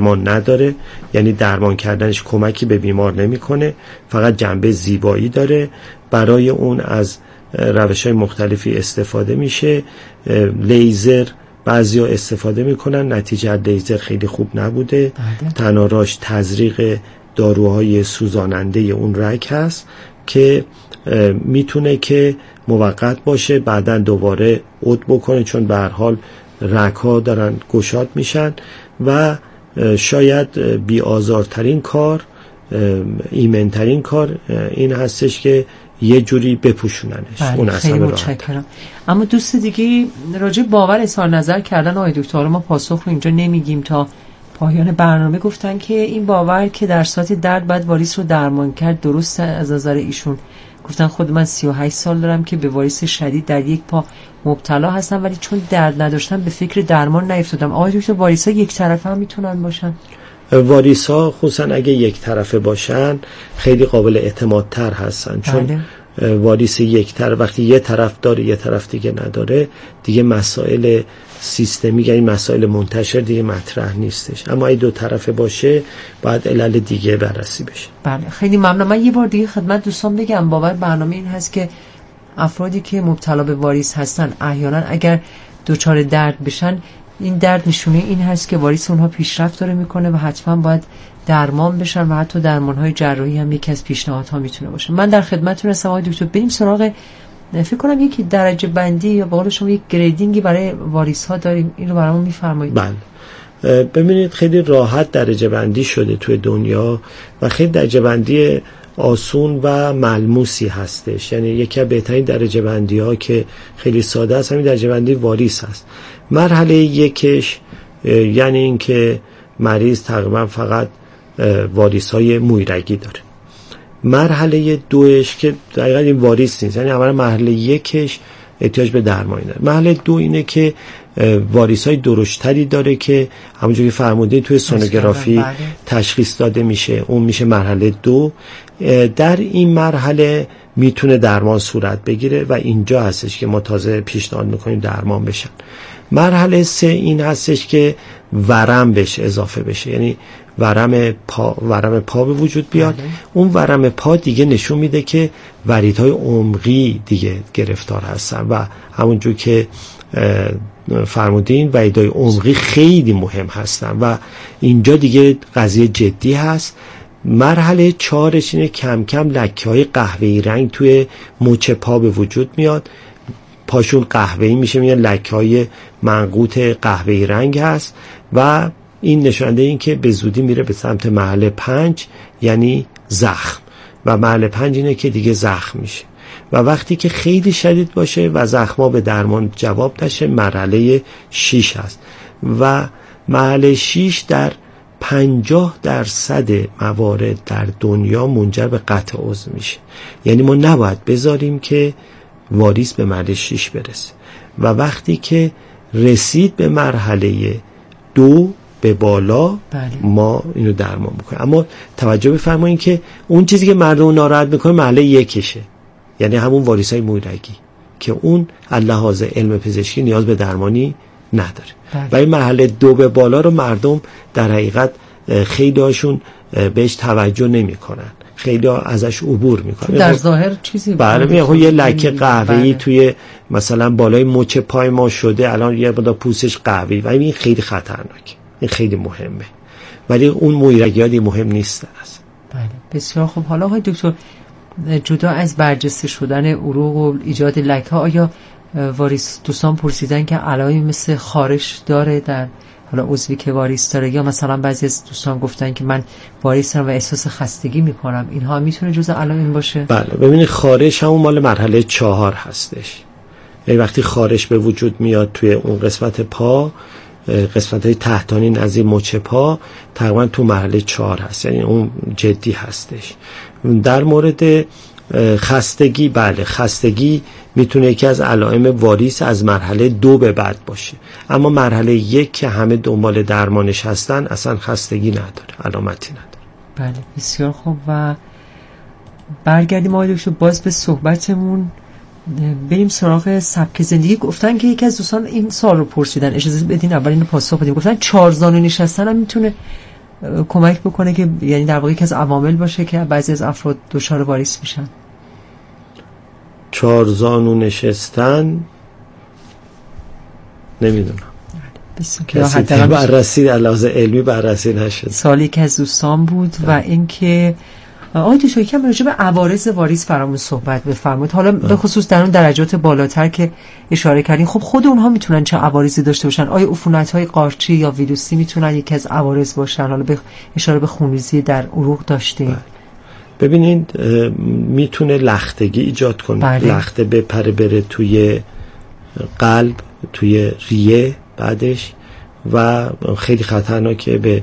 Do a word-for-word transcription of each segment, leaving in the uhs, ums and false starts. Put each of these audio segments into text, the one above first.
درمان نداره، یعنی درمان کردنش کمکی به بیمار نمیکنه، فقط جنبه زیبایی داره. برای اون از روش‌های مختلفی استفاده میشه. لیزر بعضیا استفاده میکنن، نتیجه لیزر خیلی خوب نبوده. تناراش تزریق داروهای سوزاننده اون رگ هست که میتونه که موقت باشه، بعدن دوباره عود بکنه، چون به هر حال رگ‌ها دارن گشاد میشن و شاید بی آزارترین کار، ایمنترین کار این هستش که یه جوری بپوشوننش. اون خیلی متشکرم. اما دوست دیگه راجع باور اظهار نظر کردن آقای دکتر، ما پاسخ رو اینجا نمیگیم تا پایان برنامه. گفتن که این باور که در صورت درد باید واریس رو درمان کرد درسته از نظر ایشون؟ گفتن خود من سی و هشت سال دارم که به واریس شدید در یک پا مبتلا هستم، ولی چون درد نداشتم به فکر درمان نیفتادم. آقای دکتر واریس‌ها یک طرفه هم میتونن باشن؟ واریس‌ها خصوصا اگه یک طرفه باشن خیلی قابل اعتمادتر هستن، چون بله. واریس یک طرف وقتی یه طرف داره یه طرف دیگه نداره، دیگه مسائل سیستمی یعنی مسائل منتشر دیگه مطرح نیستش. اما اگه دو طرفه باشه باید علل دیگه بررسی بشه. بله خیلی ممنون. من یه بار دیگه خدمت دوستان بگم باور برنامه این هست که افرادی که مبتلا به واریس هستن احیانا اگر دچار درد بشن، این درد نشونه این هست که واریس اونها پیشرفت داره میکنه و حتما باید درمان بشن و حتی درمانهای جراحی هم یکی از پیشنهادها میتونه باشه. من در خدمتتون هستم آقای دکتر. بریم سراغ فکر کنم یکی درجه بندی یا به قول شما یک گریدینگی برای واریس ها داریم، این رو برامون میفرمایید؟ بله ببینید خیلی راحت درجه بندی شده توی دنیا و خیلی درجه بندی آسون و ملموسی هستش. یعنی یکی از بهترین درجه بندی ها که خیلی ساده است همین درجه بندی واریس هست. مرحله یکش یعنی این که مریض تقریبا فقط واریس های مویرگی داره. مرحله دوش که دقیقا این واریس نیست، یعنی اولا مرحله یکش احتیاج به درمانی داره. مرحله دو اینه که واریس های درشتری داره که همونجوری فرمودین توی سونوگرافی تشخیص داده میشه، اون میشه مرحله دو. در این مرحله میتونه درمان صورت بگیره و اینجا هستش که ما تازه پیشنهاد میکنیم درمان بشن. مرحله سه این هستش که ورم بشه اضافه بشه، یعنی ورم پا ورم پا به وجود بیاد. بله. اون ورم پا دیگه نشون میده که وریدهای عمقی دیگه گرفتار هستن و همونجور که فرمودین وریدهای عمقی خیلی مهم هستن و اینجا دیگه قضیه جدی هست. مرحله چهارش اینه کم کم لکه های قهوه‌ای رنگ توی مچ پا به وجود میاد، پاشون قهوه‌ای میشه، میاد لکه های منقوط قهوه‌ای رنگ هست و این نشانده این که به زودی میره به سمت مرحله پنج یعنی زخم و مرحله پنج اینه که دیگه زخم میشه و وقتی که خیلی شدید باشه و زخما به درمان جواب نشه مرحله شش هست و مرحله شش در پنجاه درصد موارد در دنیا منجر به قطع عضو میشه. یعنی ما نباید بذاریم که واریس به مرحله شش برسه و وقتی که رسید به مرحله دو به بالا بله. ما اینو درمان میکنیم. اما توجه بفرمایید که اون چیزی که مردم ناراحت میکنه مرحله یکشه، یعنی همون واریس های مویرگی که اون لحاظ علم پزشکی نیاز به درمانی نداره بله. و این مرحله دو به بالا رو مردم در حقیقت خیلی هاشون بهش توجه نمی کنن، خیلی ها ازش عبور میکنن. در ظاهر چیزی برای یه لکه قهوه‌ای توی مثلا بالای مچ پای ما شده، الان یه بدا پوستش قهوه‌ای و این خیلی خطرناکه، این خیلی مهمه، ولی اون مویرگی‌ها مهم نیستن اصلا. بله بسیار خوب. حالا آقای دکتر جدا از برجسته شدن عروق و ایجاد لکه‌ها، آیا واریس دوستان پرسیدن که علائمی مثل خارش داره در حالا عضوی که واریس داره، یا مثلا بعضی از دوستان گفتن که من واریس دارم و احساس خستگی میکنم، اینها میتونه جزء علائم باشه؟ بله ببینید خارش همون مال مرحله چهار هستش. یعنی وقتی خارش به وجود میاد توی اون قسمت پا، قسمت های تحتانی نزدیک مچ پا، تقریبا تو مرحله چهار هست، یعنی اون جدی هستش. در مورد خستگی، بله خستگی میتونه یکی از علائم واریس از مرحله دو به بعد باشه، اما مرحله یک که همه دنبال درمانش هستن اصلا خستگی نداره، علامتی نداره. بله بسیار خوب. و برگردیم آقای دکتر باز به صحبتمون، بریم سراغ سبک زندگی. گفتن که یکی از دوستان این سوال رو پرسیدن، اجازه بدین اول اینو پاسخ بدیم. گفتن چهار زانو نشستن هم میتونه کمک بکنه که یعنی در واقع یکی از عوامل باشه که بعضی از افراد دچار واریس میشن؟ چهار زانو نشستن نمیدونم، کسی بررسی علاوه علمی بررسی نشد. سالی که از دوستان بود ده. و اینکه آقای دکتر یکم راجع به عوارض واریس فرامون صحبت بفرمایید، حالا به خصوص در اون درجات بالاتر که اشاره کردین. خب خود اونها میتونن چه عوارضی داشته باشن؟ آیا عفونت‌های قارچی یا ویروسی میتونن یکی از عوارض باشن؟ حالا به اشاره به خونریزی در عروق داشتین. ببینید میتونه لختگی ایجاد کنه. بله. لخته بپره بره توی قلب، توی ریه بعدش، و خیلی خطرناکه به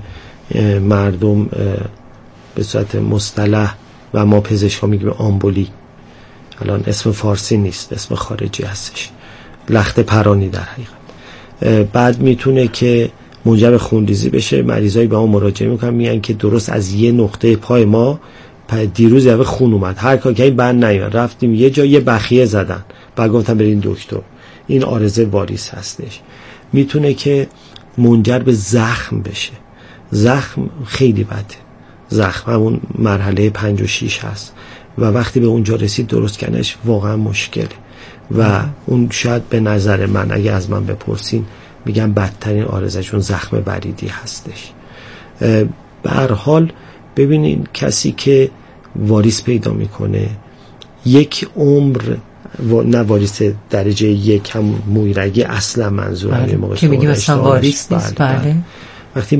مردم به صورت مصطلح و ما پزشکا میگیم آمبولی. الان اسم فارسی نیست، اسم خارجی هستش، لخت پرانی در حقیقت. بعد میتونه که منجر به خونریزی بشه. مریضایی به ما مراجعه میکنن میگن که درست از یه نقطه پای ما دیروز یه خون اومد، هر کاری که بند نیاد، رفتیم یه جا یه بخیه زدن، بعد گفتن برین دکتر. این عارضه واریس هستش. میتونه که منجر به زخم بشه. زخم خیلی بده. زخم همون مرحله پنج و شیش هست و وقتی به اونجا رسید درست کنش واقعا مشکله و اون شاید به نظر من، اگه از من بپرسین، میگم بدترین عارضه، چون زخم وریدی هستش. به هر حال ببینین کسی که واریس پیدا میکنه یک عمر و... نه واریس درجه یک هم مویرگی اصلا منظورم بله. که میگیم اصلا واریس نیست. بله. بله. وقتی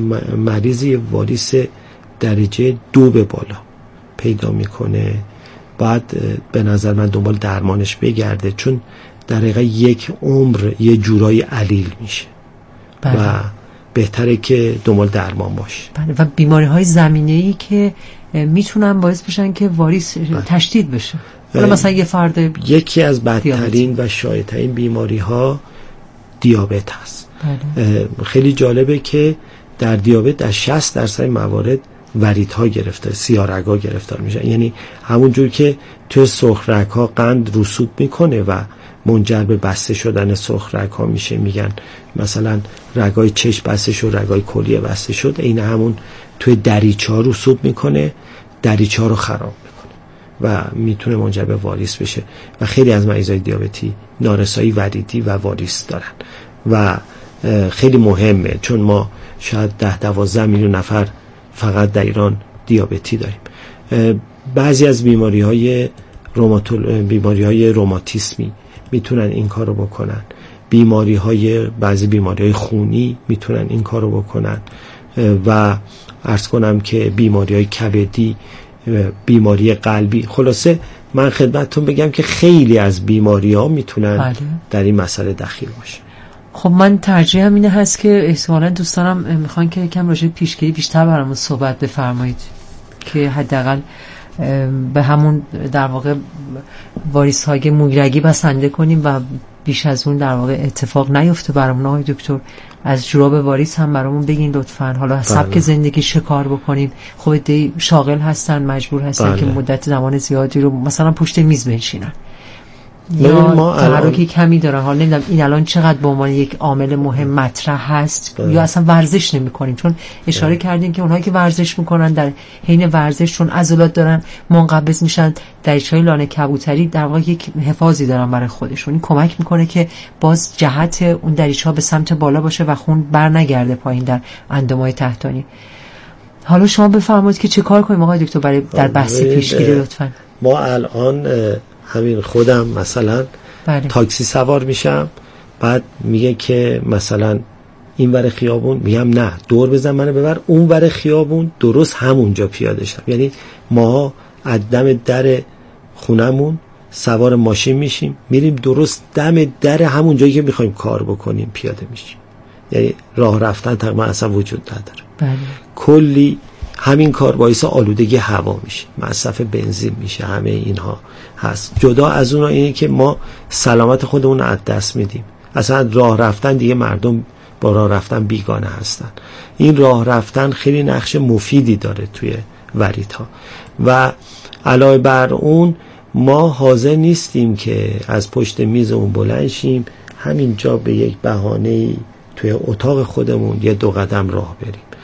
مریضی واریس درجه دو به بالا پیدا میکنه، بعد به نظر من دنبال درمانش بگرده، چون در حقیقت یک عمر یه جورایی علیل میشه. بله. و بهتره که دنبال درمان باشه. بله. و بیماری های زمینه‌ای که میتونن باعث بشن که واریس بله. تشدید بشه. حالا مثلا یه فرد یکی از بدترین و شایع‌ترین بیماری ها دیابت هست. بله. خیلی جالبه که در دیابت در شصت درصد موارد وریدها گرفتار، سیاه‌رگ‌ها گرفتار میشن. یعنی همون جور که توی سرخ رگ‌ها قند رسوب میکنه و منجر به بسته شدن سرخ رگ‌ها میشه، میگن مثلا رگای چشم بسته شد، رگای کلیه بسته شد، این همون توی دریچه‌ها رسوب میکنه، دریچه‌ها رو خراب میکنه و میتونه منجر به واریس بشه و خیلی از مریضای دیابتی نارسایی وریدی و واریس دارن و خیلی مهمه، چون ما شاید ده دوازده میلیون نفر فقط در ایران دیابتی داریم. بعضی از بیماری های روماتول بیماری های روماتیسمی میتونن این کارو بکنن. بیماری های بعضی بیماری های خونی میتونن این کارو بکنن و عرض کنم که بیماری های کبدی، بیماری قلبی. خلاصه من خدمتتون بگم که خیلی از بیماری ها میتونن بله. در این مسئله دخیل باشه. خب من ترجیحم اینه هست که احتمالاً دوستانم میخوان که یکم راجع به پیشگیری بیشتر برامون صحبت بفرمایید که حداقل به همون در واقع واریس های مویرگی بسنده کنیم و بیش از اون در واقع اتفاق نیفته برامون. آقای دکتر از جراب واریس هم برامون بگین لطفاً. حالا سبک زندگی چه کار بکنیم؟ خب ایده شاغل هستن، مجبور هستن بله. که مدت زمان زیادی رو مثلا پشت میز بنشینن یا تحرکی کمی دارن. حالا نمیدونم این الان چقدر به عنوان یک عامل مهم مطرح هست بله. یا اصلا ورزش نمی کنیم، چون اشاره بله. کردین که اونهایی که ورزش میکنن در حین ورزش چون عضلات دارن منقبض میشن، دریچه‌های لانه کبوتری در واقع یک حفاظی دارن برای خودشون. این کمک میکنه که باز جهت اون دریچه‌ها به سمت بالا باشه و خون بر نگرده پایین در اندام‌های تحتانی. حالا شما بفرمایید که چه کار کنیم آقای دکتر برای در بحث پیشگیری لطفاً. ما الان همین خودم مثلا بله. تاکسی سوار میشم، بعد میگه که مثلا این ور خیابون، میگم نه دور بزن منو ببر اون ور خیابون، درست همونجا پیاده شم. یعنی ما از دم در خونمون سوار ماشین میشیم، میریم درست دم در همون جایی که میخوایم کار بکنیم پیاده میشیم. یعنی راه رفتن تقریبا اصلا وجود نداره. بله. کلی همین کار باعث آلودگی هوا میشه، مصرف بنزین میشه، همه اینها هست. جدا از اون اینه که ما سلامت خودمون از دست میدیم. اصلا راه رفتن دیگه مردم با راه رفتن بیگانه هستن. این راه رفتن خیلی نقش مفیدی داره توی وریدها و علاوه بر اون ما حاضر نیستیم که از پشت میزمون بلند شیم همینجا به یک بهانه‌ای توی اتاق خودمون یه دو قدم راه بریم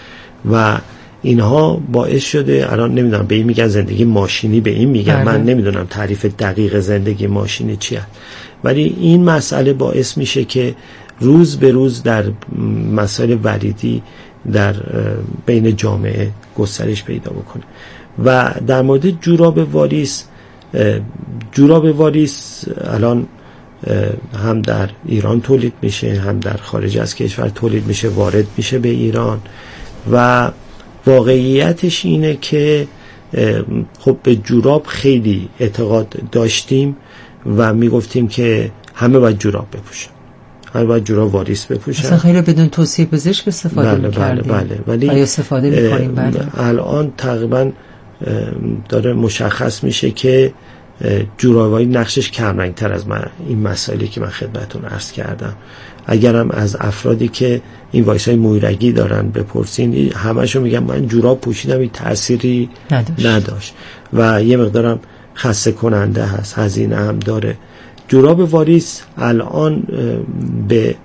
و اینها باعث شده، الان نمیدونم به این میگن زندگی ماشینی، به این میگن بله. من نمیدونم تعریف دقیق زندگی ماشینی چیه، ولی این مسئله باعث میشه که روز به روز در مسائل وریدی در بین جامعه گسترش پیدا بکنه. و در مورد جوراب واریس، جوراب واریس الان هم در ایران تولید میشه، هم در خارج از کشور تولید میشه، وارد میشه به ایران و واقعیتش اینه که خب به جوراب خیلی اعتقاد داشتیم و میگفتیم که همه باید جوراب بپوشن، همه باید جوراب واریس بپوشن. اصلا خیلی بدون توصیه پزشک استفاده بله میکردیم. بله بله ولی آیا استفاده میکنیم؟ بله. الان تقریبا داره مشخص میشه که جورابایی نقشش کمرنگتر از من این مسائلی که من خدمتتون عرض کردم. اگرم از افرادی که این وایسای مویرگی دارن بپرسین، همشون میگن من جوراب پوشیدم این تأثیری نداشت. نداشت و یه مقدارم خسته کننده هست، هزینه هم داره. جوراب واریس الان به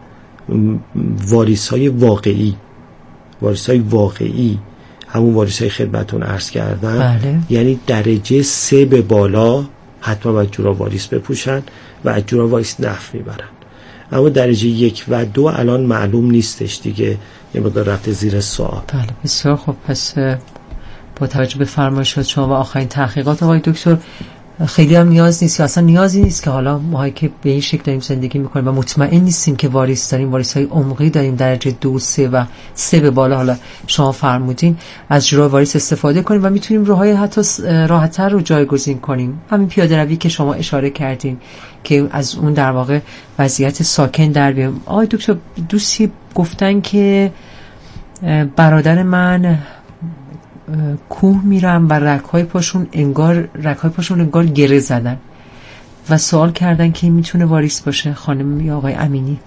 واریس های واقعی واریس های واقعی همون واریس های خدمتون عرض کردم بله. یعنی درجه سه به بالا حتما باید جوراب واریس بپوشن و از جوراب واریس نفع میبرن. اما درجه یک و دو الان معلوم نیستش دیگه، یه مقدار رفته زیر سوال. بله بسیار خوب. پس با توجه به فرمایشات شما و آخرین تحقیقات آقای دکتر، خیلی هم نیاز نیست، اصلا نیازی نیست که حالا ما که به این شکل داریم زندگی میکنیم و مطمئن نیستیم که واریس داریم، واریس های عمقی داریم درجه دو سه و سه به بالا، حالا شما فرمودین از جوراب واریس استفاده کنیم و میتونیم راههای حتی راحت‌تر رو جایگزین کنیم. همین پیاده روی که شما اشاره کردین که از اون در واقع وضعیت ساکن در بیایم. آقای دکتر دوستی گفتن که برادر من کوه میرم و رگ‌های پاشون انگار رگ‌های پاشون انگار گره زدن و سوال کردن که میتونه واریس باشه، خانم یا آقای امینی؟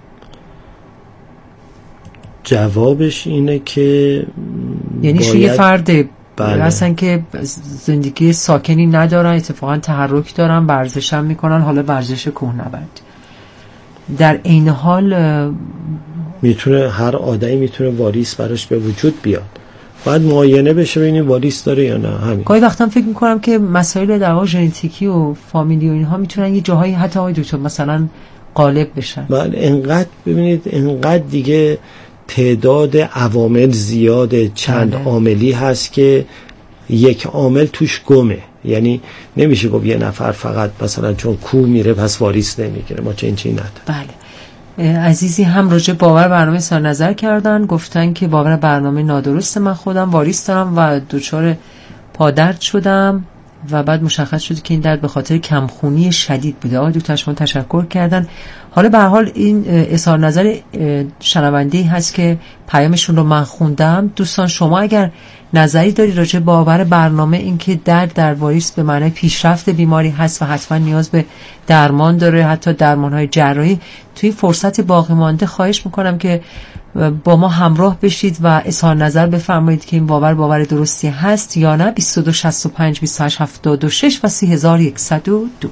جوابش اینه که یعنی باید... یه فرد بله. هستن که زندگی ساکنی ندارن، اتفاقا تحرک دارن، ورزش هم میکنن، حالا ورزش کوهنورد. در این حال میتونه هر آدمی میتونه واریس براش به وجود بیاد، باید معاینه بشه ببینیم واریس داره یا نه. همین. گاهی وقتا فکر میکنم که مسائل در واقع ژنتیکی و فامیلی و اینها میتونن یه جاهایی حتی آقای دکتر مثلا غالب بشن. بله انقدر ببینید انقدر دیگه تعداد عوامل زیاده، چند بله. عاملی هست که یک عامل توش گمه، یعنی نمیشه گفت یه نفر فقط مثلا چون کوه میره پس واریس نمیگیره، ما چه این چی نداره. بله. عزیزی هم راجع باور برنامه سر نظر کردن، گفتن که باور برنامه نادرسته، من خودم واریس دارم و دچار پادرد شدم و بعد مشخص شد که این درد به خاطر کمخونی شدید بوده. آقای دکتر شما تشکر کردن. حالا به هر حال این اظهار نظر شنونده‌ای هست که پیامشون رو من خوندم. دوستان شما اگر نظری داری راجع به باور برنامه، این که درد در واریس به معنای پیشرفت بیماری هست و حتما نیاز به درمان داره، حتی درمان‌های جراحی، توی فرصت باقی مانده خواهش میکنم که با ما همراه بشید و اظهار نظر بفرمایید که این باور باور درستی هست یا نه. بیست و دو شصت و پنج بیست و هشت هفتاد و شش و سی هزار و صد و دو.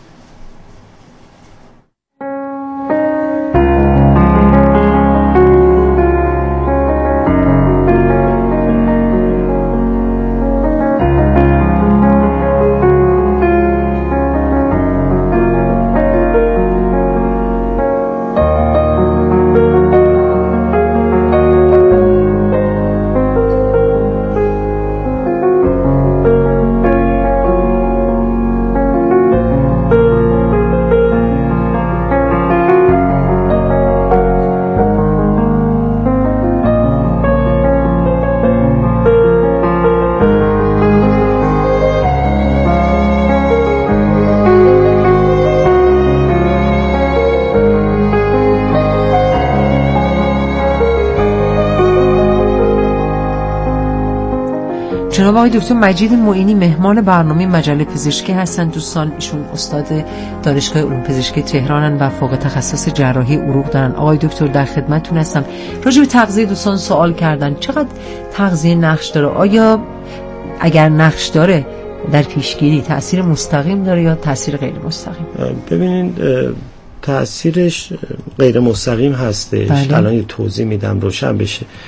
جناب آقای دکتر مجید معینی مهمان برنامه مجله پزشکی هستند. دوستان ایشون استاد دانشگاه علوم پزشکی تهرانن و فوق تخصص جراحی عروق دارن. آقای دکتر در خدمتتون هستم. راجع به تغذیه دوستان سوال کردن، چقدر تغذیه نقش داره؟ آیا اگر نقش داره در پیشگیری تأثیر مستقیم داره یا تأثیر غیر مستقیم؟ ببینید تأثیرش غیر مستقیم هستش. الان یه توضیح میدم روشن بشه.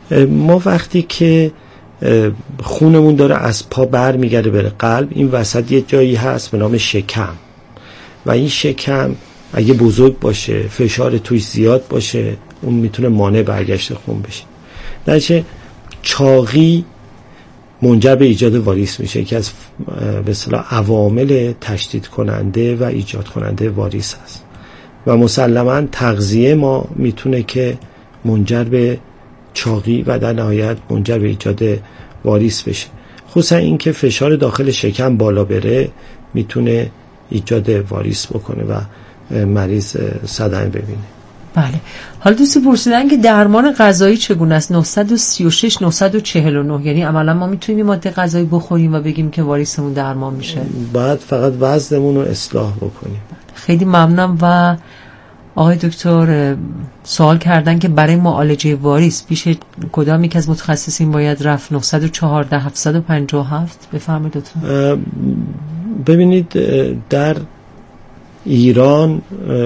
ما وقتی که خونمون داره از پا بر میگرده بره قلب، این وسط یه جایی هست به نام شکم و این شکم اگه بزرگ باشه، فشار توش زیاد باشه، اون میتونه مانع برگشت خون بشه. درچه چاقی منجر به ایجاد واریس میشه که از به اصطلاح عوامل تشدید کننده و ایجاد کننده واریس هست و مسلماً تغذیه ما میتونه که منجر به چاقی و در نهایت منجر به ایجاد واریس بشه. خصوصا این که فشار داخل شکم بالا بره میتونه ایجاد واریس بکنه و مریض صدمه ببینه. بله. حالا دوستی پرسیدن که درمان غذایی چگونه است؟ نهصد و سی و شش نهصد و چهل و نه، یعنی عملا ما میتونیم این ماده غذایی بخوریم و بگیم که واریسمون درمان میشه؟ باید فقط وزنمون رو اصلاح بکنیم. خیلی ممنونم. و آقای دکتر سوال کردن که برای معالجه واریس پیش کدام یک از متخصصین باید رفت؟ نه یک چهار هفت پنج هفت. بفرمایید دکتر. ببینید در ایران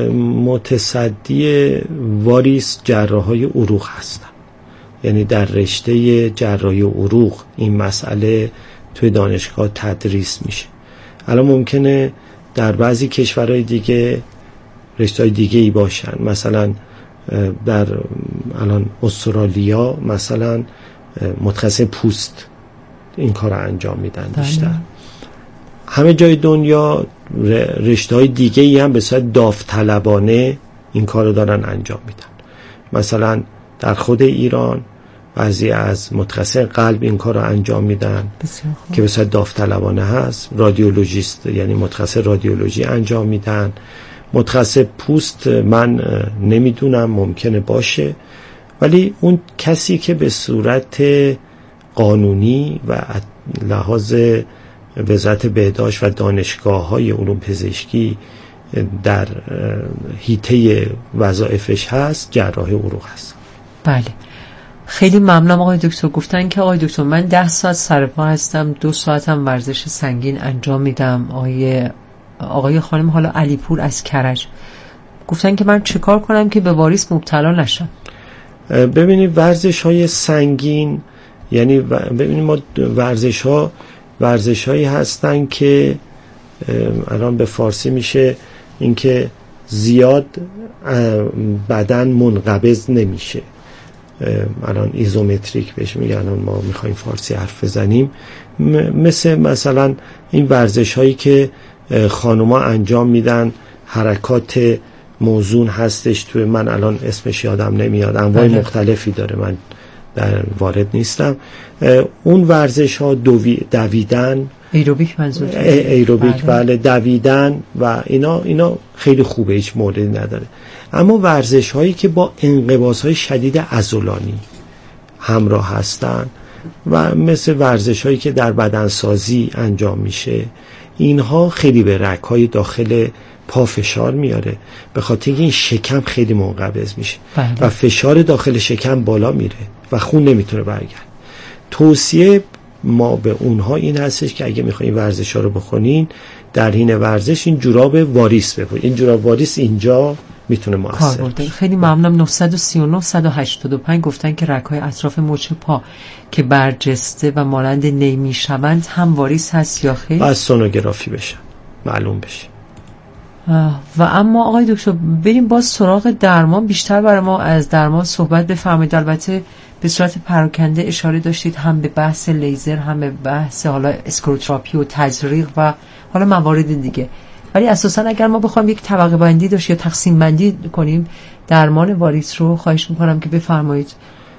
متصدی واریس جراحای عروق هستن، یعنی در رشته جراحی عروق این مسئله توی دانشگاه تدریس میشه. الان ممکنه در بعضی کشورهای دیگه رشته‌های دیگه ای باشن، مثلا در الان استرالیا مثلا متخصص پوست این کار رو انجام میدن بیشتر. همه جای دنیا رشته‌های دیگه ای هم به صورت داوطلبانه این کار رو دارن انجام میدن. مثلا در خود ایران بعضی از متخصص قلب این کار رو انجام میدن که به صورت داوطلبانه هست. رادیولوژیست یعنی متخصص رادیولوژی انجام میدن. متخصص پوست من نمیدونم، ممکنه باشه، ولی اون کسی که به صورت قانونی و لحاظ وزارت بهداشت و دانشگاه‌های علوم پزشکی در حیطه وظایفش هست جراح عروق هست. بله. خیلی ممنونم آقای دکتر. گفتن که آقای دکتر من ده ساعت سر پا هستم، دو ساعت هم ورزش سنگین انجام میدم. آقای آقای خانم حالا علیپور از کرج گفتن که من چه کار کنم که به واریس مبتلا نشم؟ ببینید ورزش های سنگین، یعنی ببینید ما ورزش ها ورزش هایی هستن که الان به فارسی میشه اینکه زیاد بدن منقبض نمیشه، الان ایزومتریک بهش میگن، ما میخوایم فارسی حرف بزنیم. مثل مثلا این ورزش هایی که خانوما انجام میدن، حرکات موزون هستش، توی من الان اسمش یادم نمیاد، انواع مختلفی داره، من در وارد نیستم. اون ورزش ها دویدن، ایروبیک منظور ایروبیک بله، دویدن و اینا اینا خیلی خوبه، هیچ موردی نداره. اما ورزش هایی که با انقباض های شدید عضلانی همراه هستن و مثل ورزش هایی که در بدنسازی انجام میشه، اینها خیلی به رگ های داخل پا فشار میاره، به خاطر اینکه این شکم خیلی منقبض میشه بله. و فشار داخل شکم بالا میره و خون نمیتونه برگرد. توصیه ما به اونها این هستش که اگه میخواین ورزش ها رو بخونین، در حین ورزش این جوراب واریس بپوشید. این جوراب واریس اینجا میتونه موثر باشه. خیلی ممنونم. نه سه نه صد و هشتاد و پنج گفتن که رگ‌های اطراف مچ پا که برجسته و مانند نی میشوند هم واریس هست یا خیر؟ باید سونوگرافی بشه، معلوم بشه. و اما آقای دکتر بریم باز سراغ درمان. بیشتر برای ما از درمان صحبت بفرمایید. البته به صورت پراکنده اشاره داشتید هم به بحث لیزر، هم به بحث حالا اسکروتراپی و تزریق و حالا موارد دیگه، ولی اساسا اگر ما بخوایم یک طبقه بندی داشت یا تقسیم بندی کنیم درمان واریس رو، خواهش میکنم که بفرمایید.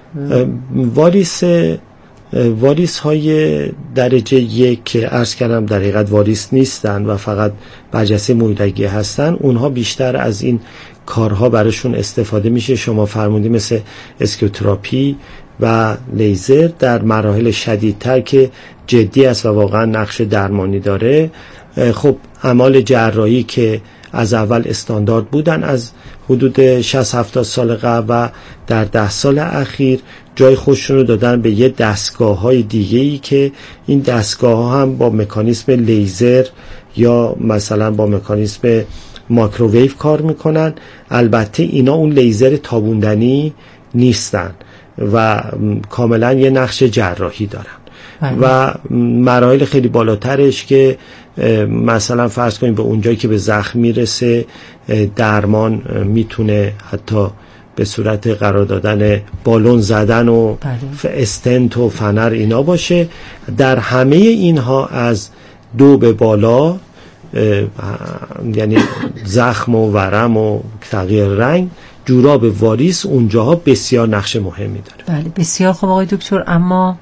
واریس واریس های درجه یک که عرض کردم در حقیقت واریس نیستن و فقط برجسته مویلگی هستن، اونها بیشتر از این کارها براشون استفاده میشه. شما فرمودید مثل اسکروتراپی و لیزر در مراحل شدیدتر که جدی است و واقعا نقش درمانی داره. خب اعمال جراحی که از اول استاندارد بودن از حدود شصت هفتاد سال قبل و در ده سال اخیر جای خودشون رو دادن به یه دستگاه های دیگه ای که این دستگاه ها هم با مکانیسم لیزر یا مثلا با مکانیسم مایکروویو کار میکنن. البته اینا اون لیزر تابوندنی نیستن و کاملا یه نقش جراحی دارن بله. و مراحل خیلی بالاترش که مثلا فرض کنیم به اونجایی که به زخم میرسه درمان میتونه حتی به صورت قرار دادن بالون زدن و بله. استنت و فنر اینا باشه. در همه اینها از دو به بالا یعنی زخم و ورم و تغییر رنگ، جوراب واریس اونجاها بسیار نقش مهمی داره. بله بسیار خوب آقای دکتر. اما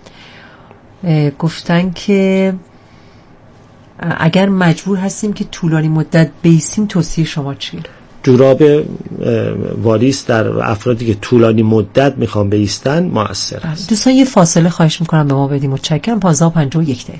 گفتن که اگر مجبور هستیم که طولانی مدت بیستیم توصیه شما چیه؟ جوراب واریس در افرادی که طولانی مدت میخوان بیستن مؤثر است. دوستان یه فاصله خواهش میکنم به ما بدیم. متشکرم. پانزده و پنجاه و یک دقیقه.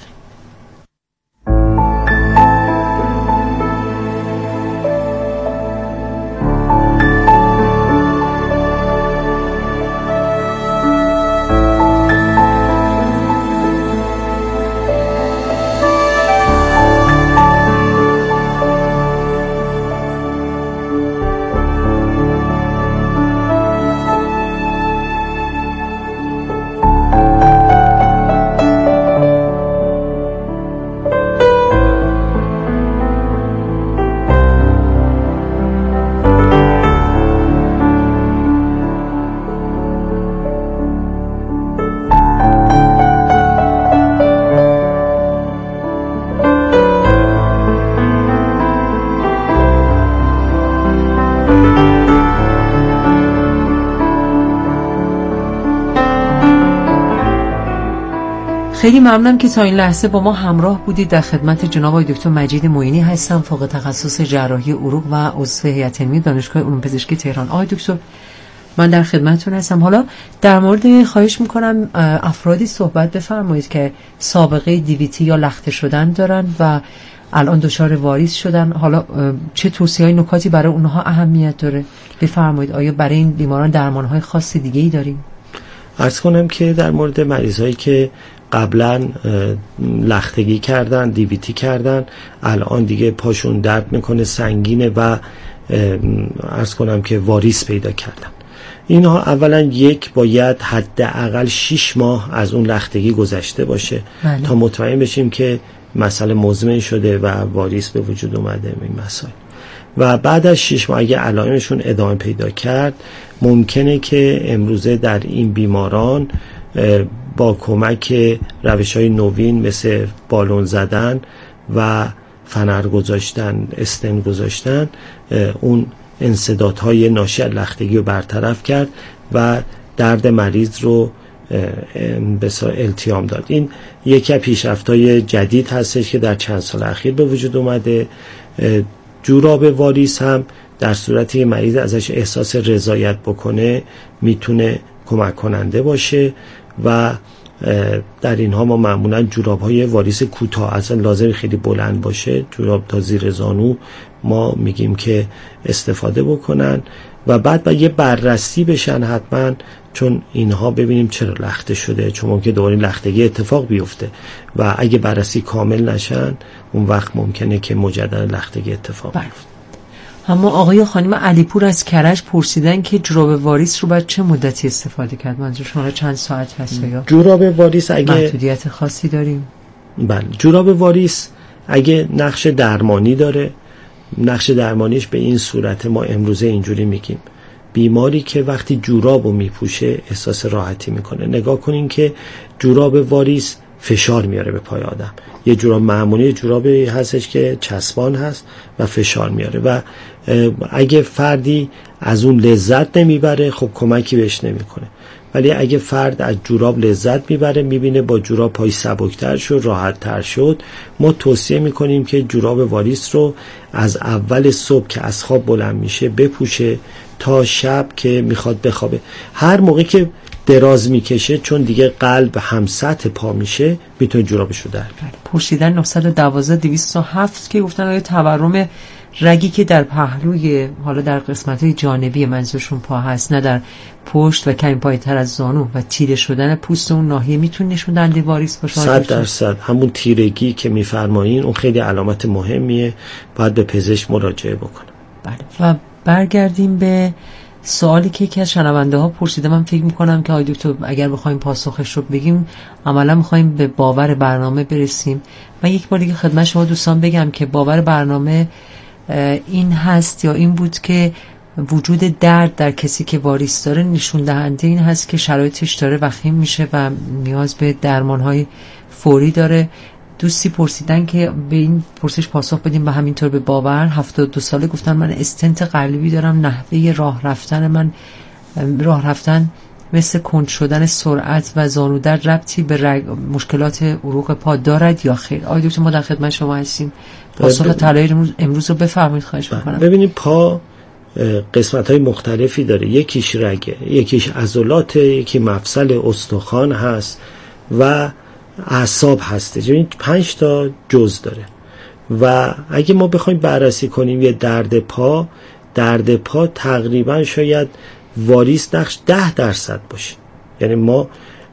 خیلی ممنونم که تا این لحظه با ما همراه بودید. در خدمت جناب آقای دکتر مجید معینی هستم، فوق تخصص جراحی عروق و عضو هیئت علمی دانشگاه علوم پزشکی تهران. آقای دکتر من در خدمتتون هستم. حالا در مورد خواهش میکنم افرادی صحبت بفرمایید که سابقه دیویتی یا لخته شدن دارن و الان دچار واریس شدن. حالا چه توصیه‌های نکاتی برای اونها اهمیت داره؟ بفرمایید. آیا برای این بیماران درمان‌های خاص دیگه‌ای داریم؟ عرض کنم که در مورد مریضایی که قبلا لختگی کردن، دیویتی کردن، الان دیگه پاشون درد میکنه، سنگینه و عرض کنم که واریس پیدا کردن، اینها اولا یک باید حداقل شش ماه از اون لختگی گذشته باشه بله. تا مطمئن بشیم که مسئله مزمن شده و واریس به وجود اومده این مسائل. و بعد از شش ماه اگه علائمشون ادامه پیدا کرد، ممکنه که امروزه در این بیماران با کمک روش‌های نوین مثل بالون زدن و فنر گذاشتن، استن گذاشتن، اون انسدادهای ناشی از لختگی رو برطرف کرد و درد مریض رو به التیام داد. این یکی از پیشرفت‌های جدید هستش که در چند سال اخیر به وجود اومده. جوراب واریس هم در صورتی که مریض ازش احساس رضایت بکنه میتونه کمک کننده باشه و در اینها ما معمولا جوراب‌های واریس کوتاه، اصلا لازم خیلی بلند باشه، جوراب تا زیر زانو ما میگیم که استفاده بکنن و بعد با یه بررسی بشن حتما، چون اینها ببینیم چرا لخته شده، چون ممکنه دوباره لختگی اتفاق بیفته و اگه بررسی کامل نشن اون وقت ممکنه که مجددا لختگی اتفاق بیفته. اما آقای خانم علیپور از کرج پرسیدن که جوراب واریس رو باید چه مدتی استفاده کرد؟ منظور شما چند ساعت هست یا جوراب واریس اگه محدودیت خاصی داریم؟ بله، جوراب واریس اگه نقش درمانی داره، نقش درمانیش به این صورت ما امروزه اینجوری میگیم بیماری که وقتی جورابو میپوشه احساس راحتی میکنه. نگاه کنین که جوراب واریس فشار میاره به پای آدم. یه جوراب معمولی جورابی هستش که چسبان هست و فشار میاره و اگه فردی از اون لذت نمیبره خب کمکی بهش نمیکنه، ولی اگه فرد از جوراب لذت میبره، میبینه با جوراب پای سبکتر شد، راحت تر شد، ما توصیه میکنیم که جوراب واریس رو از اول صبح که از خواب بلند میشه بپوشه تا شب که میخواد بخوابه. هر موقع که دراز میکشه چون دیگه قلب هم سطح پا میشه میتونه جورابشو در بیاره. پرسیدن نهصد و دوازده دویست و هفت که گفتن آیا تورم رگی که در پهلوی، حالا در قسمت‌های جانبی منظورشون پا هست، نه در پشت و کمی پایین‌تر از زانو، و تیره شدن پوست اون ناحیه میتونه نشون دهنده واریس باشه؟ صد درصد همون تیرگی که میفرمایین اون خیلی علامت مهمیه، باید به پزشک مراجعه بکنه. بله. و برگردیم به سوالی که یکی از شنونده ها پرسیده، من فکر میکنم که آقای دکتر اگر بخوایم پاسخش رو بگیم عملا میخوایم به باور برنامه برسیم. من یک بار دیگه خدمت شما دوستان بگم که باور برنامه این هست یا این بود که وجود درد در کسی که واریس داره نشون دهنده این هست که شرایطش داره وخیم میشه و نیاز به درمانهای فوری داره. دوستی پرسیدن که به این پرسش پاسخ بدیم و همینطور به باور. هفتاد و دو ساله گفتن من استنت قلبی دارم، نحوه راه رفتن من راه رفتن مثل کند شدن سرعت و زانو درد ربطی به رگ... مشکلات عروق پا دارد یا خیر؟ آقای دکتر ما در خدمت شما هستیم، پاسخ طلایی امروز, امروز رو بفرمایید خواهش می‌کنم. ببینید پا قسمت‌های مختلفی داره، یکیش رگه، یکیش عضلات، یکی مفصل استخوان هست و اعصاب هسته. ببینید پنج تا جزء داره و اگه ما بخوایم بررسی کنیم یه درد پا، درد پا تقریبا شاید واریس نقش ده درصد باشه. یعنی ما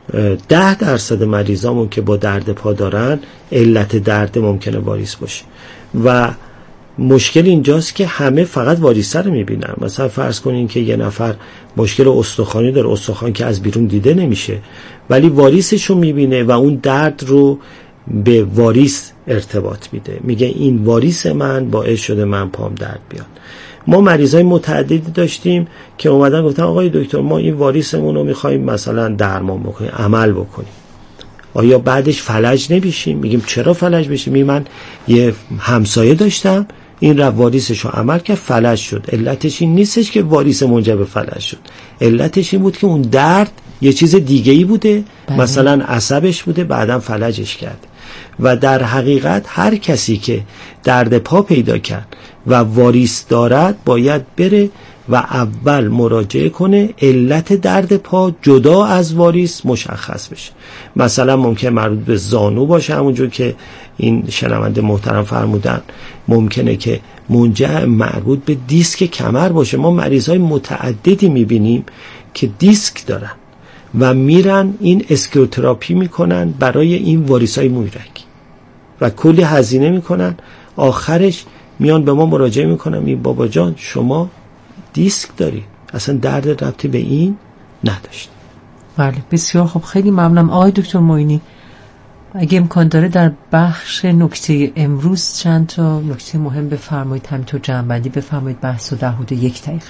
ده درصد مریضامون که با درد پا دارن علت درد ممکنه واریس باشه و مشکل اینجاست که همه فقط واریسه رو میبینن. مثلا فرض کنین که یه نفر مشکل استخوانی داره، استخوان که از بیرون دیده نمیشه ولی واریسش رو میبینه و اون درد رو به واریس ارتباط میده، میگه این واریس من باعث شده من پام درد بیاد. ما مریضای متعددی داشتیم که اومدن گفتن آقای دکتر ما این واریسمون رو میخوایم مثلا درمان بکنیم، عمل بکنیم، آیا بعدش فلج نمیشیم؟ میگیم چرا فلج بشیم؟ میگم من یه همسایه داشتم این رو واریسش رو عمل کرد فلج شد. علتش این نیستش که واریس منجر به فلج شد، علتش این بود که اون درد یه چیز دیگه ای بوده، بله. مثلا عصبش بوده بعدم فلجش کرد. و در حقیقت هر کسی که درد پا پیدا کرد و واریس دارد باید بره و اول مراجعه کنه، علت درد پا جدا از واریس مشخص بشه. مثلا ممکن مربوط به زانو باشه، همونجور که این شنونده محترم فرمودن، ممکنه که منجر مربوط به دیسک کمر باشه. ما مریضای متعددی میبینیم که دیسک دارن و میرن این اسکیوتراپی میکنن برای این واریسای مویرگ و کلی هزینه میکنن، آخرش میان به ما مراجعه میکنن می بابا جان شما دیسک داری، اصلا درد ربطی به این نداشت. بله بسیار خب، خیلی ممنونم. آقای دکتر معینی اگه امکان داره در بخش نکته امروز چند تا نکته مهم بفرمایید، همینطور جمع‌بندی بفرمایید، بحث و در حدود یک دقیقه.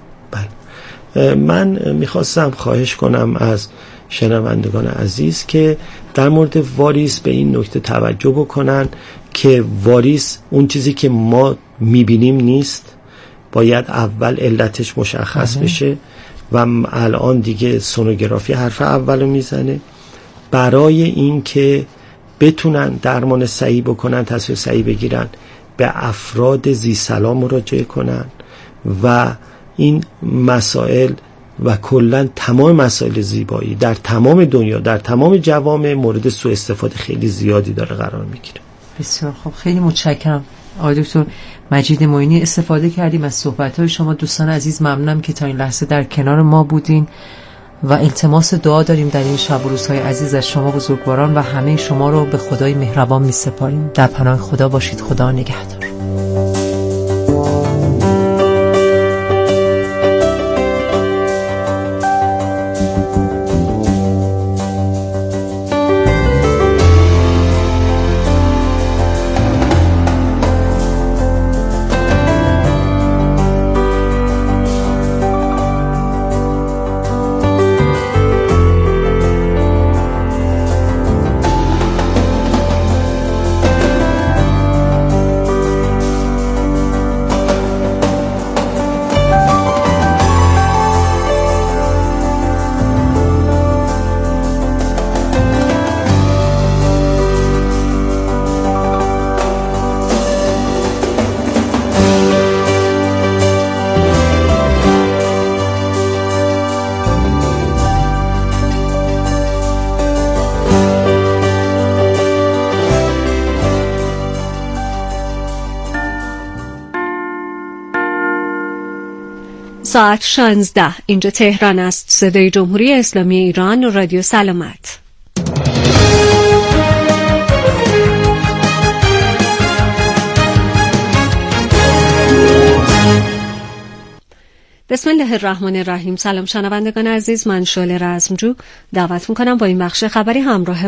بله من میخواستم خواهش کنم از شنوندگان عزیز که در مورد واریس به این نکته توجه بکنن که واریس اون چیزی که ما میبینیم نیست، باید اول علتش مشخص آه. بشه و الان دیگه سونوگرافی حرف اولو میزنه برای این که بتونن درمان صحیح بکنن، تصویر صحیح بگیرن، به افراد ذی سلام مراجعه کنن و این مسائل و کلا تمام مسائل زیبایی در تمام دنیا در تمام جوامع مورد سوء استفاده خیلی زیادی داره قرار میگیره. بسیار خب، خیلی متشکرم آقای دکتر مجید معینی. استفاده کردیم از صحبت‌های شما. دوستان عزیز ممنونم که تا این لحظه در کنار ما بودین و التماس دعا داریم در این شب و روزهای عزیز از شما بزرگواران و همه شما رو به خدای مهربان می‌سپاریم. در پناه خدا باشید. خدا نگهدار. ساعت شانزده اینجا تهران است. صدای جمهوری اسلامی ایران و رادیو سلامت. بسم الله الرحمن الرحیم. سلام شنوندگان عزیز، من شعله رزمجو دعوت میکنم با این بخش خبری همراه